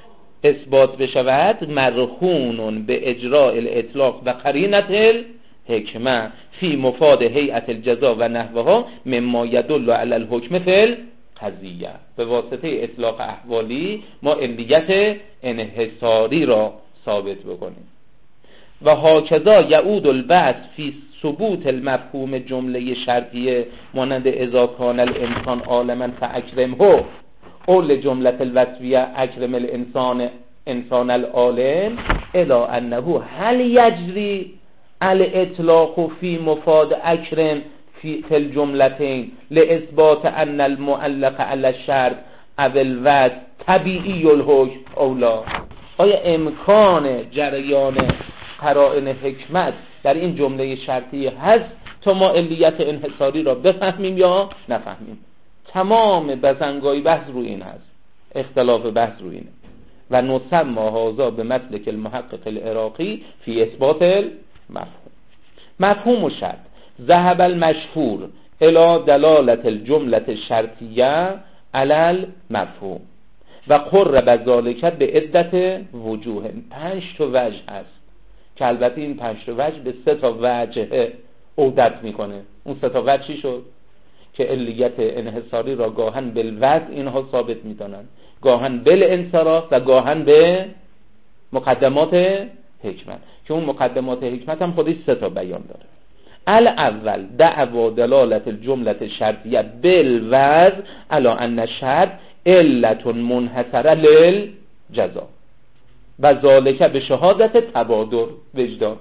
Speaker 1: اثبات بشود مرهون به اجراء الاطلاق و قرینت الحکمه فی مفاد هیئت الجزا و نحوها مما یدل علی الحکم فی القضیه. به واسطه اطلاق احوالی ما علیت انحصاری را ثابت بکنیم. و هاکذا یعود البحث فی ثبوت المفهوم جمله شرطیه مانند اذا کان الانسان عالما فاکرمه اول جمله الوصفیه اکرم الانسان انسان العالم الی انه هل یجری الاطلاق فی مفاد اکرم فی الجملتین لاثبات ان المعلق علی الشرط او الوصف طبیعی الحکم او لا. آیا امکان جریان قرائن حکمت در این جمله شرطی هست تا ما علیت انحصاری را بفهمیم یا نفهمیم؟ تمام بزنگای بحث رو این هست، اختلاف بحث رو اینه. و نسمى هذا به مسلک المحقق العراقی فی اثبات المفهوم. مفهوم و شرط ذهب المشهور الى دلالت الجمله الشرطیه علی المفهوم و قرب ذلك به عدت وجوه. پنج تا وجه هست که البته این پنج تا وجه به سه تا وجه عودت میکنه. اون سه تا وجه چی شد؟ که علیت انحصاری را گاهن بالوضع اینها ثابت میدانند، گاهن بالانصراف و گاهن به مقدمات حکمت، که اون مقدمات حکمت هم خودش سه تا بیان داره. الاول دعوا دلالت الجمله الشرطیه بالوضع علی ان الشرط علت منحصره للجزا و ذالک به شهادت تبادر وجدان.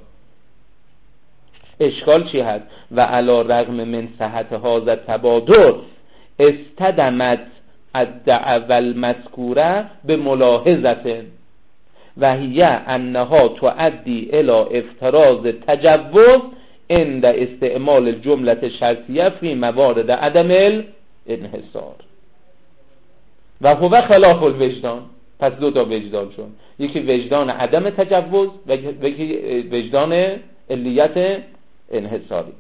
Speaker 1: اشکال چی هست؟ و علی رغم من صحت هذا تبادر استدمت الدعوى المذکوره به ملاحظه و هی انها تؤدی الی افتراض تجوز عند استعمال الجمله الشرطیه فی موارد عدم الانحصار و هو خلاف الوجدان. پس دو تا وجدان شد، یکی وجدان عدم تجوز و یکی وجدان علیت انحصاری.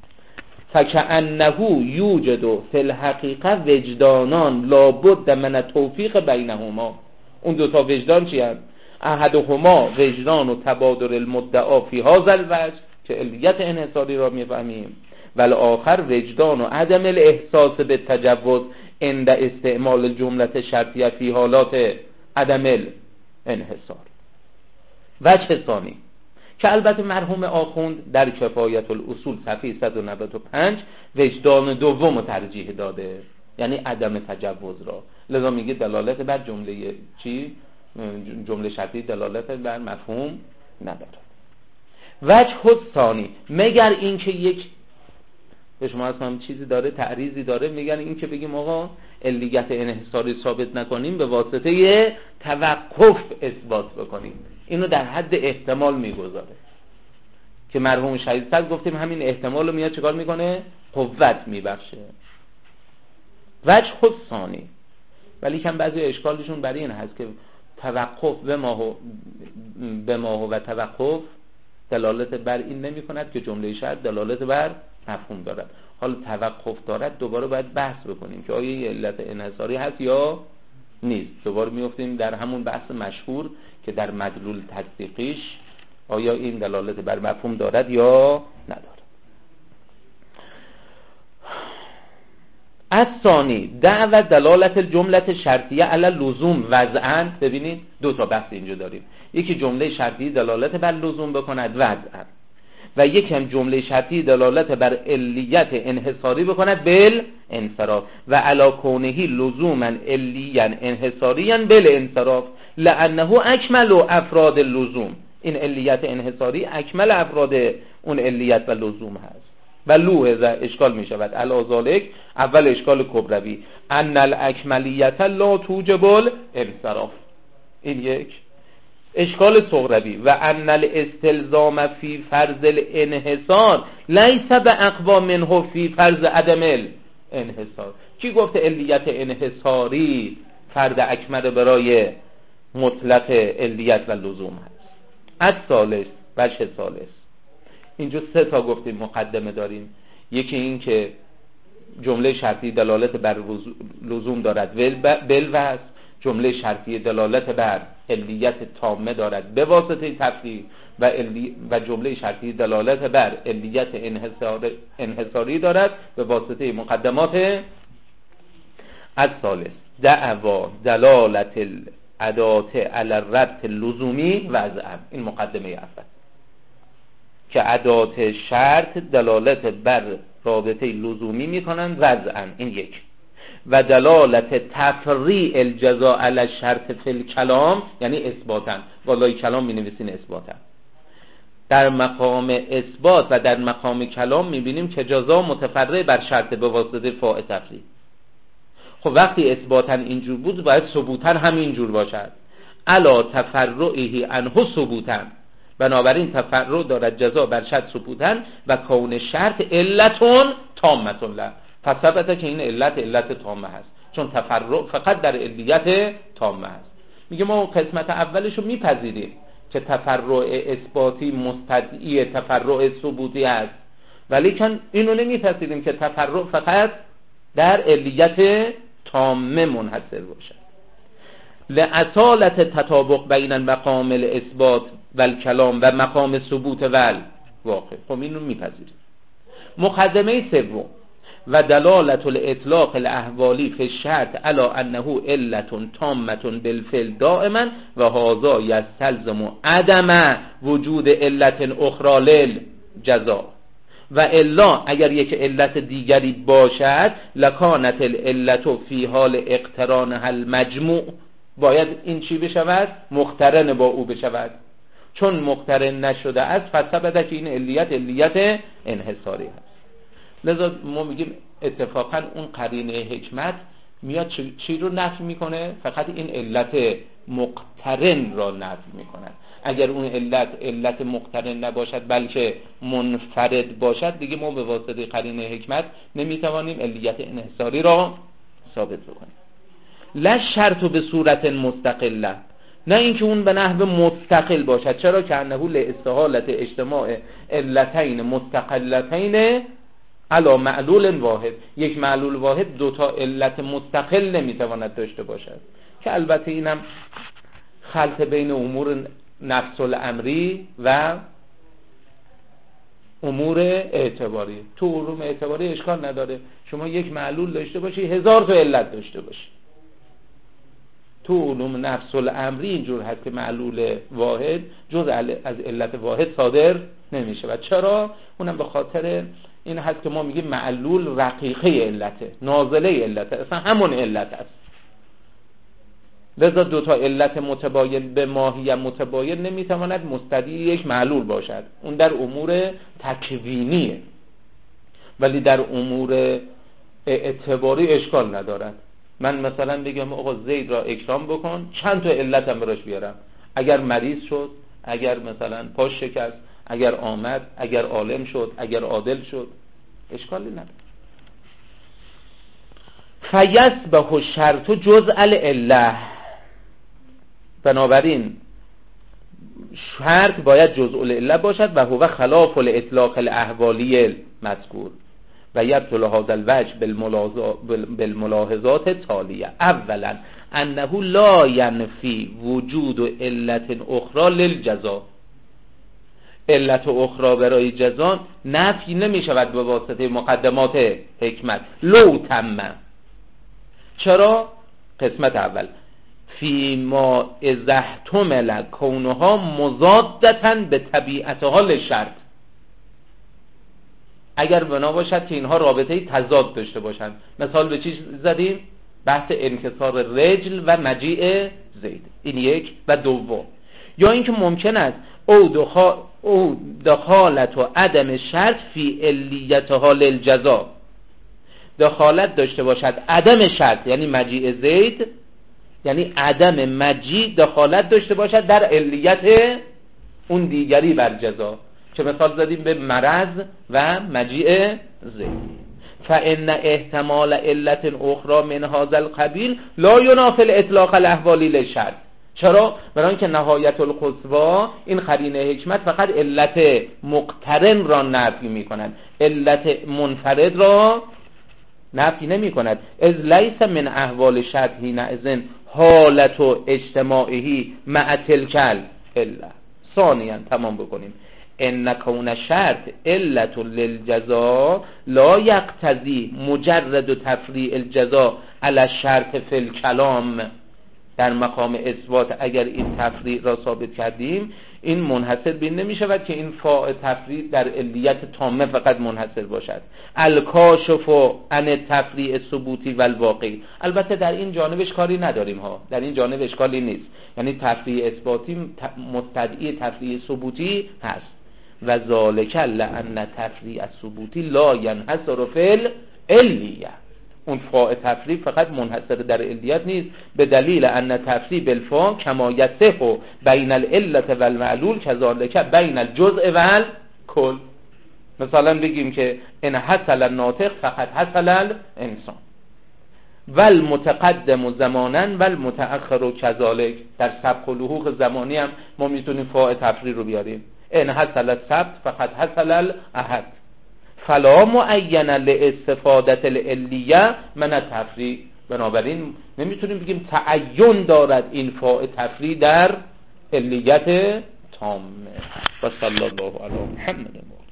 Speaker 1: فکأنه یوجد فی الحقیقه وجدانان لابد من التوفیق بینهما. اون دو تا وجدان چی هست؟ احدهما وجدان و تبادر المدعا فی هذا الوجه که علیت انحصاری را میفهمیم، ولی آخر وجدان و عدم الاحساس به تجوز عند استعمال الجمله شرطیه فی حالات عدم الانحصار. وجه ثانی که البته مرحوم آخوند در کفایت الاصول صفحه صد و نود و پنج وجدان دوم رو ترجیح داده، یعنی عدم تجوز را. لذا میگه دلالت بر جمله چی؟ جمله شرطی دلالت بر مفهوم نداره. وجه ثانی مگر اینکه یک به شما هم چیزی داره، تعریضی داره، میگن این که بگیم آقا علیت انحصاری ثابت نکنیم، به واسطه توقف اثبات بکنیم. اینو در حد احتمال میگذاره که مرحوم شهید صد گفتیم همین احتمال رو میاد چکار میکنه؟ قوت میبخشه. وجه خود ثانی، ولی کم بعضی اشکالشون برای این هست که توقف به ماهو به ماهو و توقف دلالت بر این نمی کند که جمله شرط دلالت بر مفهوم دارد. حالا توقف دارد، دوباره باید بحث بکنیم که آیا یه علت انحصاری هست یا نیست. دوباره میافتیم در همون بحث مشهور که در مدلول تصدیقیش آیا این دلالت بر مفهوم دارد یا ندارد. الثانی دعوی دلالت الجمله شرطیه علی لزوم وضعا. ببینید دو تا بحث اینجا داریم، یکی جمله شرطی دلالت بر لزوم بکند وضعا و یک هم جمله شرطی دلالت بر علیت انحصاری بکند بل انصراف و علی کونه لزوما علیا انحصاریا بل انصراف لانه اکمل افراد اللزوم. این علیت انحصاری اکمل افراد اون علیت و لزوم هست. و لوحظه اشکال می شود علی ذالک، اول اشکال کبروی ان الاکملیت لا توجب الانصراف، این یک. اشکال صغروی و ان الاستلزام فی فرض الانحصار لیس باقوا منه فی فرض عدم الانحصار. کی گفته علیت انحصاری فرد اکمل برای مطلق علیت و لزوم هست؟ الثالث وجه ثالث، اینجا سه تا گفتیم مقدمه داریم. یکی این که جمله شرطی دلالت بر لزوم دارد بالوصف، جمله شرطی دلالت بر علیت تامه دارد به واسطه تفسیر و, علی و جمله شرطی دلالت بر علیت انحصار انحصاری دارد به واسطه مقدمات الثالث دعوا دلالت الادات علی الربط لزومی وضعا. این مقدمه اول که ادات شرط دلالت بر رابطه لزومی میکنند وضعا. این یک. و دلالت تفریع الجزاء علی الشرط فی الکلام یعنی اثباتا. والای کلام می نویسین اثباتا. در مقام اثبات و در مقام کلام میبینیم که جزا متفرع بر شرط به واسطه فاعل تفریع. خب وقتی اثباتا اینجور بود باید ثبوتا هم اینجور باشد. الا تفرعه عنه ثبوتا. بنابراین تفرع دارد جزا بر شرط ثبوتا و کون شرط علتون تامه له. پس ثبت که این علت علت تامه هست چون تفرع فقط در علیت تامه هست. میگه ما قسمت اولشو میپذیریم که تفرع اثباتی مستدعی تفرع ثبوتی است، ولی کن اینو نمیپذیریم که تفرع فقط در علیت تامه منحصر باشد. لأصالت تطابق بین مقام الاثبات و الکلام و مقام ثبوت و واقع. خب اینو میپذیریم. مقدمه سوم و دلالت الاطلاق الاحوالی فی الشرط علی انه علت تامه بالفعل دائما و هذا یستلزم عدم وجود علت اخرى للجزاء و الا اگر یک علت دیگری باشد لکانت العلت فی حال اقترانها المجموع باید این چی بشود؟ مقترن با او بشود. چون مقترن نشده است فثبت که این علیت علیت انحصاری هست. لذا ما میگیم اتفاقا اون قرینه حکمت میاد چی رو نفی میکنه؟ فقط این علت مقترن را نفی میکنه. اگر اون علت علت مقترن نباشد بلکه منفرد باشد دیگه ما به واسطه قرینه حکمت نمیتوانیم علیت انحصاری را ثابت بکنیم. لا شرط به صورت مستقله، نه اینکه اون به نحو مستقل باشد. چرا؟ که انه لاستحالت اجتماع علتین مستقلتین علی معلول واحد. یک معلول واحد دو تا علت مستقل نمیتواند داشته باشد که البته اینم خلط بین امور نفس الامری و امور اعتباری. تو علوم اعتباری اشکال نداره شما یک معلول داشته باشی هزار تا علت داشته باشی. تو علوم نفس الامری اینجور هست که معلول واحد جز از علت واحد صادر نمیشه. و چرا؟ اونم به خاطر این هست که ما میگیم معلول رقیقه علته، نازله علته، اصلا همون علت است. لذا دو تا علت متباین به ماهیت متباین نمیتواند مستدعی یک معلول باشد. اون در امور تکوینیه، ولی در امور اعتباری اشکال ندارد. من مثلا بگم آقا زید را اکرام بکن، چند تا علت هم براش بیارم، اگر مریض شد، اگر مثلا پاش شکست، اگر آمد، اگر عالم شد، اگر عادل شد، اشکالی نداره. فیسبح الشرط جزء العله، بنابراین شرط باید جزء العله باشد و هو خلاف الاطلاق الاحوالی المذکور و یبطل هذا الوجه بالملاحظات التالیه. اولا انه لا ینفی وجود علت اخرى للجزاء، علت اخرى برای جزا نفی نمی شود به واسطه مقدمات حکمت لو تمه. چرا؟ قسمت اول فی ما اذا احتمل کونها مضادتا به طبیعتها للشرط، اگر بنا باشد که اینها رابطه تضاد داشته باشند. مثال به چی زدیم؟ بحث انکسار رجل و مجیء زید. این یک. و دوم یا اینکه ممکن است او دخال او دخالت و عدم شرط فی علیتها للجزاء، دخالت داشته باشد عدم شرط یعنی مجیء زید، یعنی عدم مجیء دخالت داشته باشد در علیت اون دیگری بر جزا، که مثال زدیم به مرض و مجیء زید. فان احتمال علت اخرى من هذا القبیل لا ينافي الاطلاق الاحوالی للشرط. چرا؟ برای اینکه نهایت القصوا این قرینه حکمت فقط علت مقترن را نفی می‌کند، علت منفرد را نفی نمی کند. از لیس من احوال شرط حین اذن حالت و اجتماعی مع تلکل الا. ثانیاً تمام بکنیم. ان کون شرط علت للجزاء لا یقتضی مجرد تفریع الجزاء علی الشرط فی الکلام. در مقام اثبات اگر این تفریع را ثابت کردیم، این منحصر به این نمی شود که این فاء تفریع در علیت تامه فقط منحصر باشد. الکاشف عن تفریع ثبوتی و الواقعی. البته در این جانب اشکالی نداریم ها، در این جانب اشکالی نیست، یعنی تفریع اثباتی مستدعی تفریع ثبوتی هست. و ذالک لأن تفریع الثبوتی لا ینحصر فی العلیه. اون فاء تفریع فقط منحصر در علیت نیست، به دلیل ان تفریع بالفاء کما یصح بین العلة و المعلول کذالک بین الجزء و الکل. مثلا بگیم که ان حصل الناطق فقط حصل الانسان و المتقدم زمانا و المتأخر کذالک. در سبق و لحوق زمانی هم ما میتونیم فاء تفریع رو بیاریم. ان حصل السبت فقط حصل الاحد. فلا معین لاستفادة العلیه من التفریع. بنابراین نمیتونیم بگیم تعین دارد این فاء تفریع در علیت تامه. و صلی الله علی محمد.